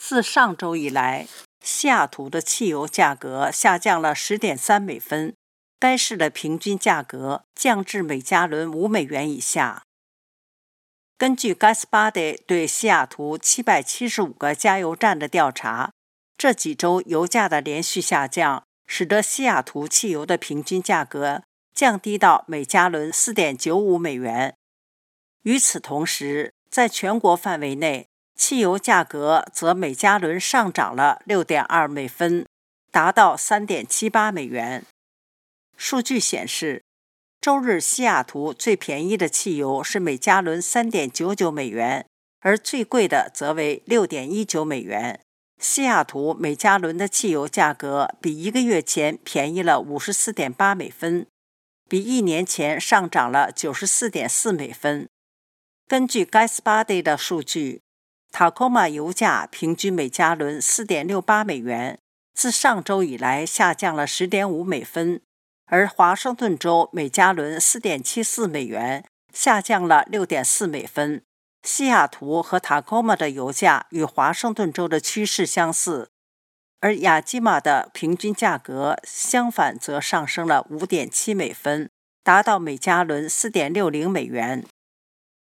自上周以来，西雅图的汽油价格下降了 10.3 美分，该市的平均价格降至每加仑5美元以下。根据 GasBuddy 对西雅图775个加油站的调查，这几周油价的连续下降，使得西雅图汽油的平均价格降低到每加仑 4.95 美元。与此同时，在全国范围内，汽油价格则每加仑上涨了 6.2 美分，达到 3.78 美元。数据显示，周日西雅图最便宜的汽油是每加仑 3.99 美元，而最贵的则为 6.19 美元。西雅图每加仑的汽油价格比1个月前便宜了 54.8 美分，比1年前上涨了 94.4 美分。根据 GasBuddy 的数据，塔科马油价平均每加仑 4.68 美元，自上周以来下降了 10.5 美分，而华盛顿州每加仑 4.74 美元，下降了 6.4 美分。西雅图和塔科马的油价与华盛顿州的趋势相似，而亚基马的平均价格相反则上升了 5.7 美分，达到每加仑 4.60 美元。